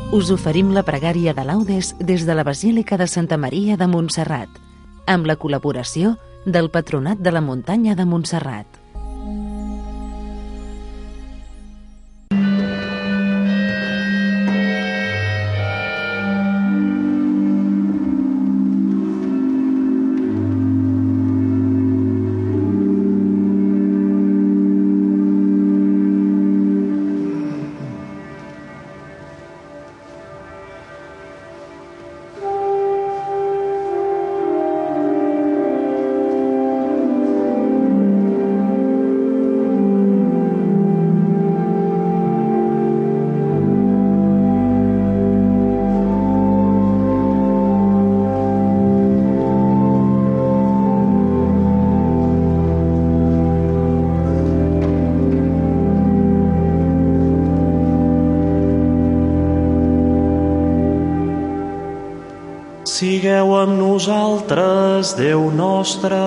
us oferim la pregària de laudes des de la Basílica de Santa Maria de Montserrat, amb la col·laboració del Patronat de la Muntanya de Montserrat. Sigueu amb nosaltres, Déu nostre.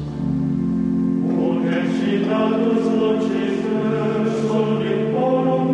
Dominus Locifer, sol in forum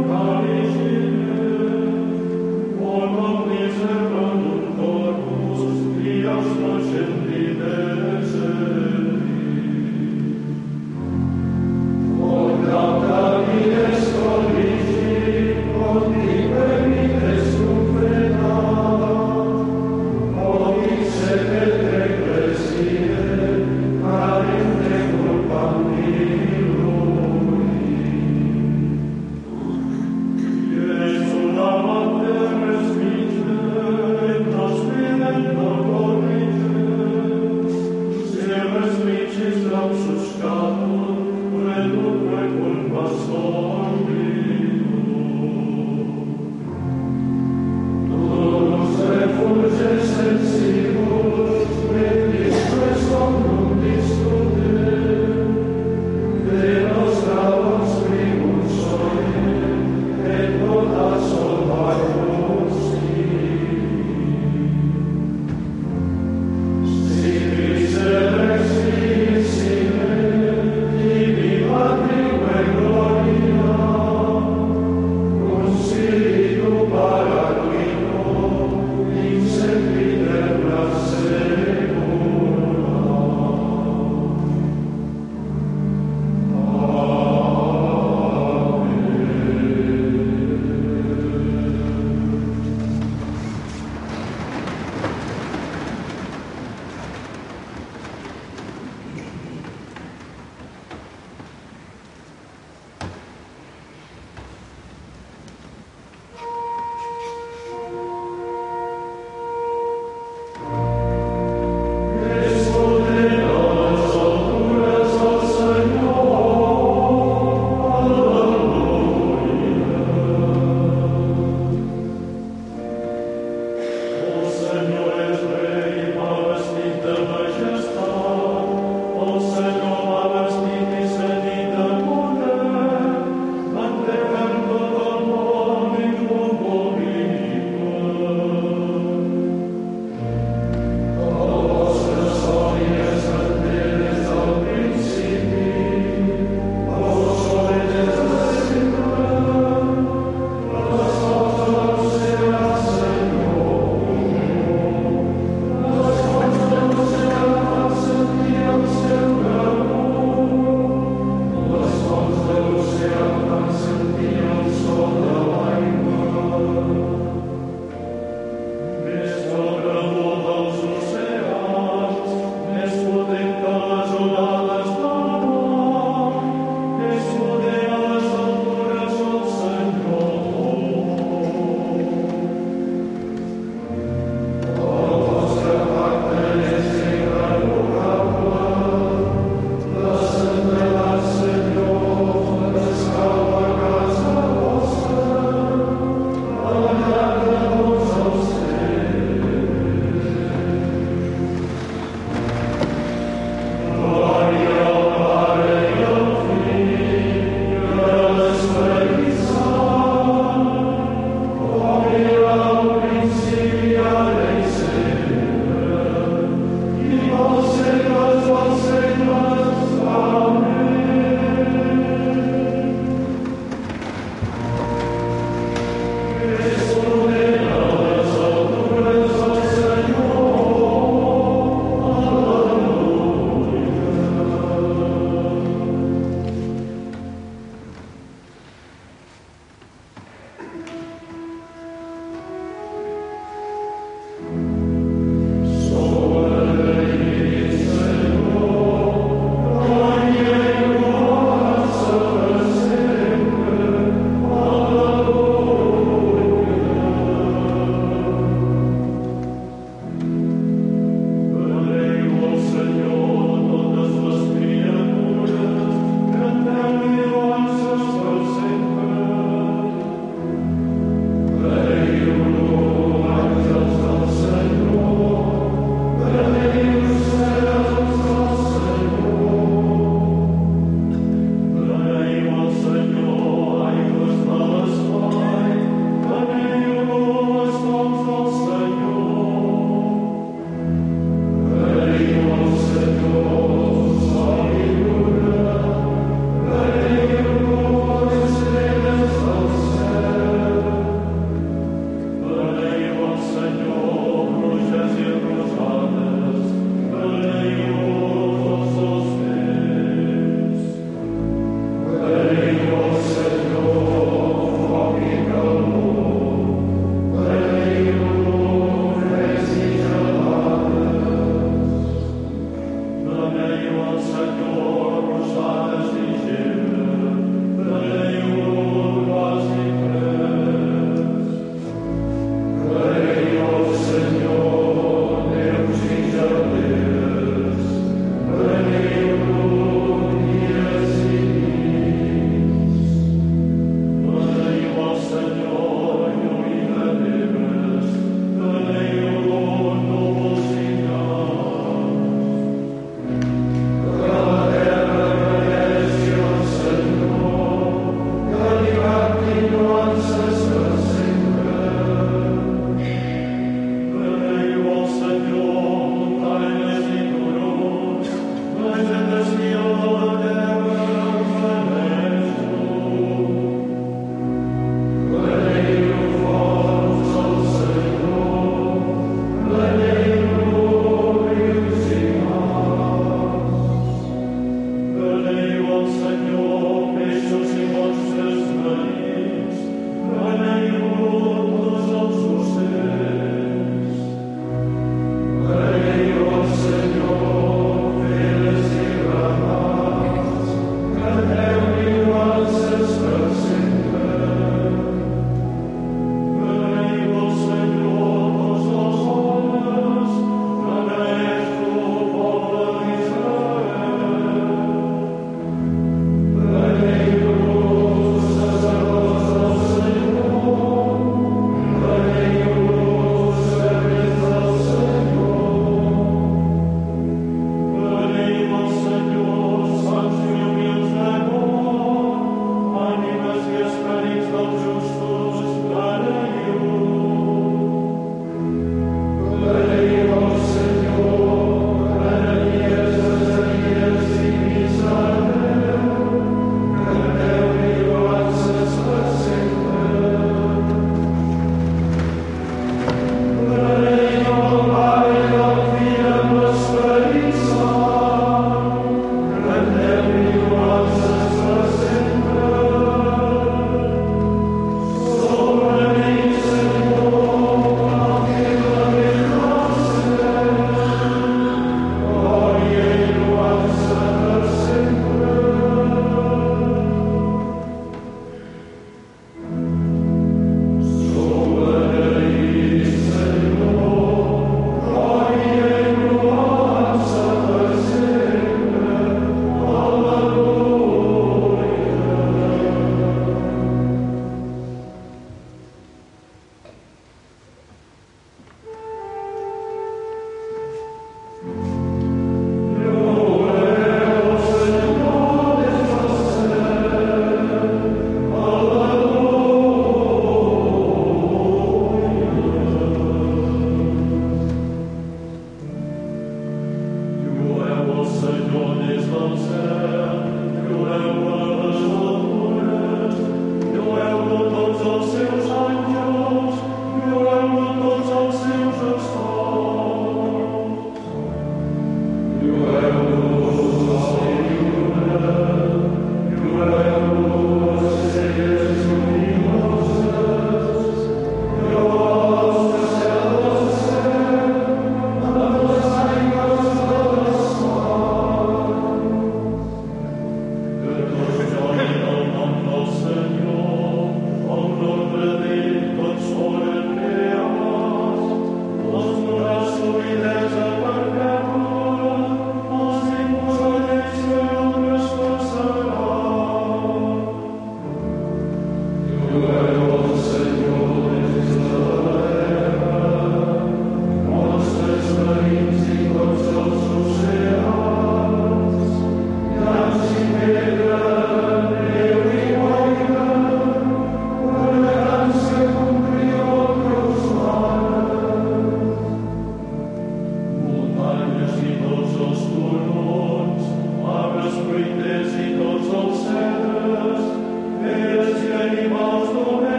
Animals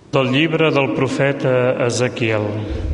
Del llibre del profeta Ezequiel.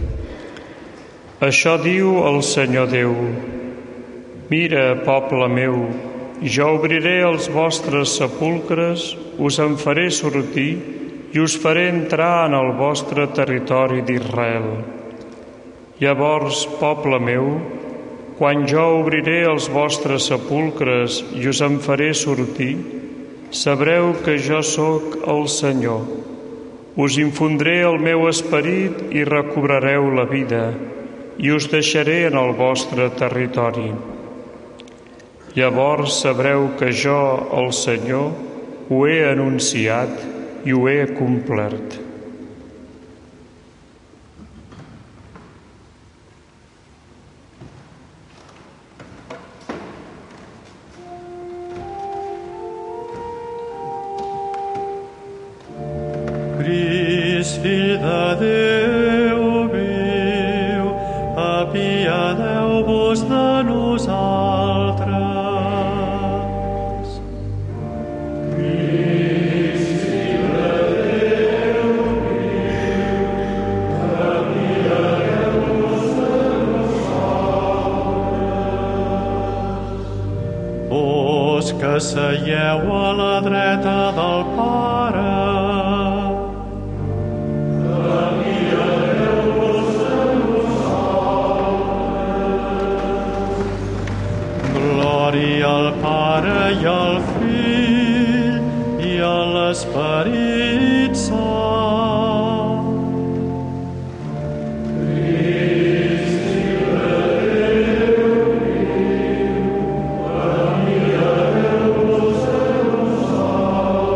Això diu el Senyor Déu: Mira, poble meu, jo obriré els vostres sepulcres, us en faré sortir i us faré entrar en el vostre territori d'Israel. Llavors, poble meu, quan jo obriré els vostres sepulcres i us en faré sortir, sabreu que jo sóc el Senyor. Us infondré el meu esperit i recobrareu la vida, i us deixaré en el vostre territori. Llavors sabreu que jo, el Senyor, ho he anunciat i ho he complert. Crist, fill de Déu viu, apiadeu-vos de nosaltres. Crist, fill de Déu viu, apiadeu-vos de nosaltres. Vos que seieu a la dreta del Pare, glòria al Pare i al Fill i a l'Esperit Sant. Crist, fill de Déu viu, apiadeu-vos de nosaltres.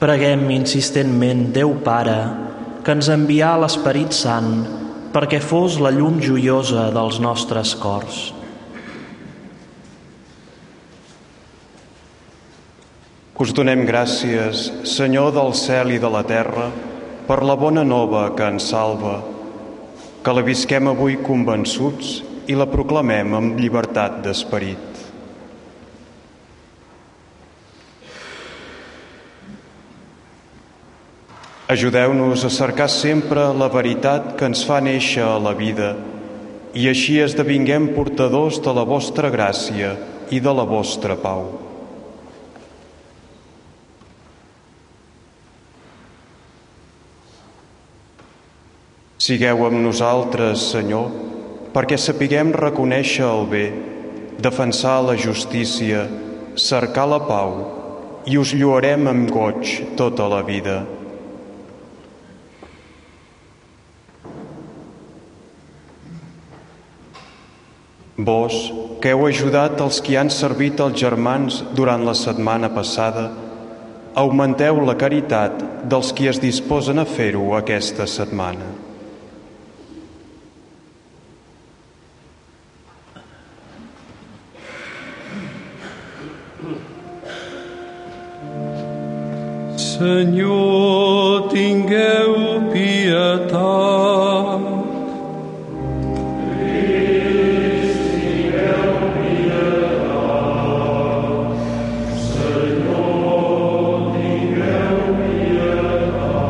Preguem insistentment Déu Pare, que ens envià l'Esperit Sant perquè fos la llum joiosa dels nostres cors. Us donem gràcies, Senyor del cel i de la terra, per la bona nova que ens salva, que la visquem avui convençuts i la proclamem amb llibertat d'esperit. Ajudeu-nos a cercar sempre la veritat que ens fa néixer a la vida i així esdevinguem portadors de la vostra gràcia i de la vostra pau. Sigueu amb nosaltres, Senyor, perquè sapiguem reconèixer el bé, defensar la justícia, cercar la pau i us lloarem amb goig tota la vida. Vos, que heu ajudat els qui han servit els germans durant la setmana passada, augmenteu la caritat dels qui es disposen a fer-ho aquesta setmana. Senyor, tingueu pietat. Crist, tingueu pietat. Senyor, tingueu pietat.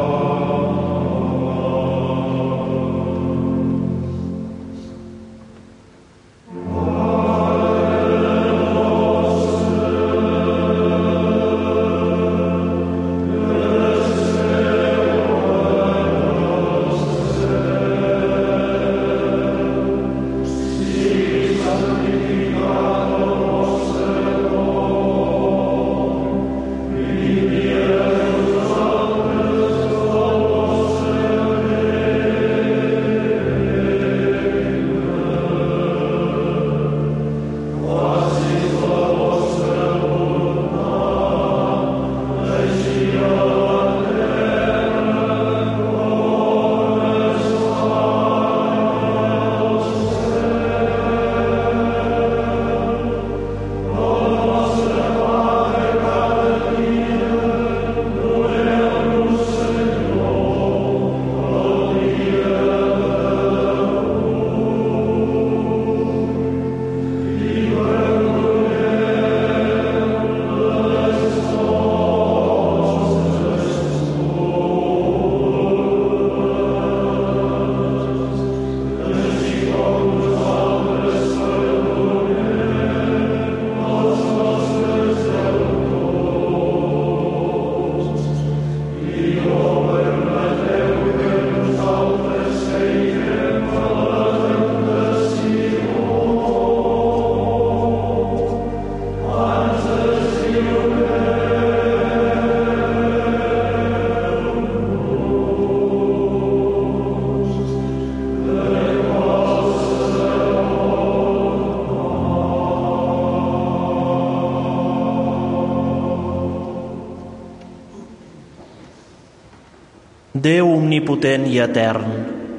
Déu omnipotent i etern,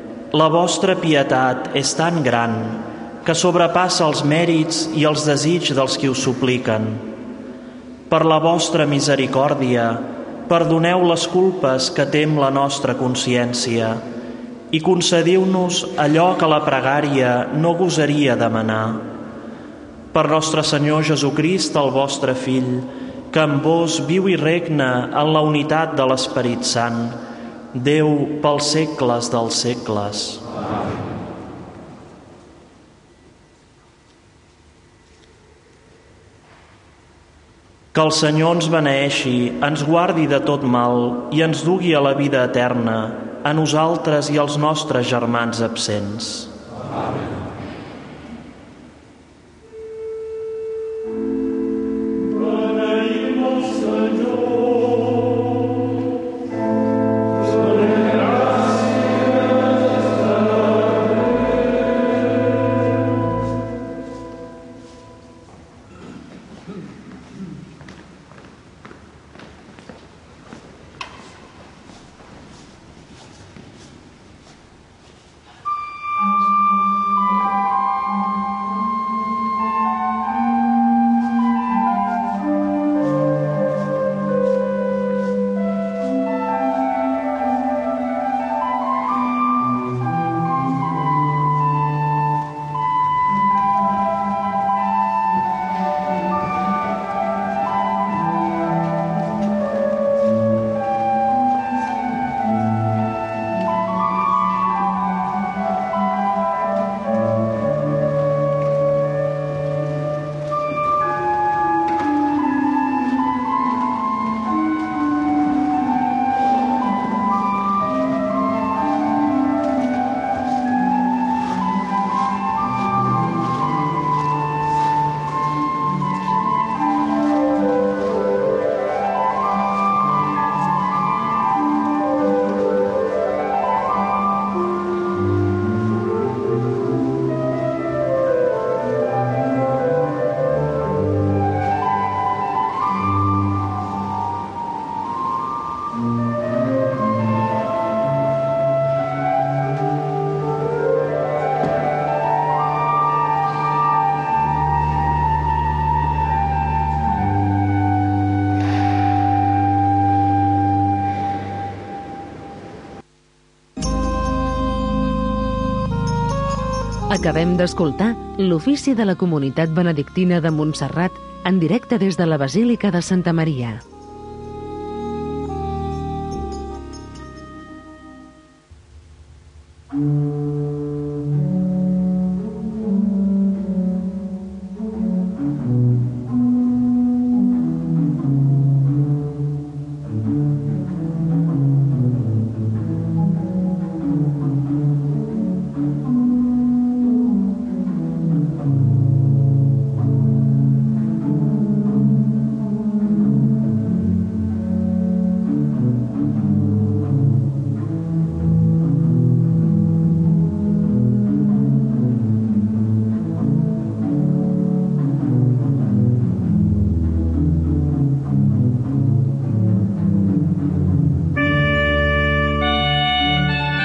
la vostra pietat és tan gran que sobrepassa els mèrits i els desigs dels qui us supliquen. Per la vostra misericòrdia, perdoneu les culpes que tem la nostra consciència i concediu-nos allò que la pregària no gosaria demanar. Per nostre Senyor Jesucrist, el vostre Fill, que amb vos viu i regna en la unitat de l'Esperit Sant, Déu pels segles dels segles. Amén. Que el Senyor ens beneeixi, ens guardi de tot mal i ens dugui a la vida eterna, a nosaltres i als nostres germans absents. Amén. Acabem d'escoltar l'ofici de la comunitat benedictina de Montserrat en directe des de la Basílica de Santa Maria.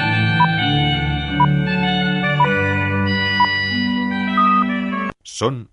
Són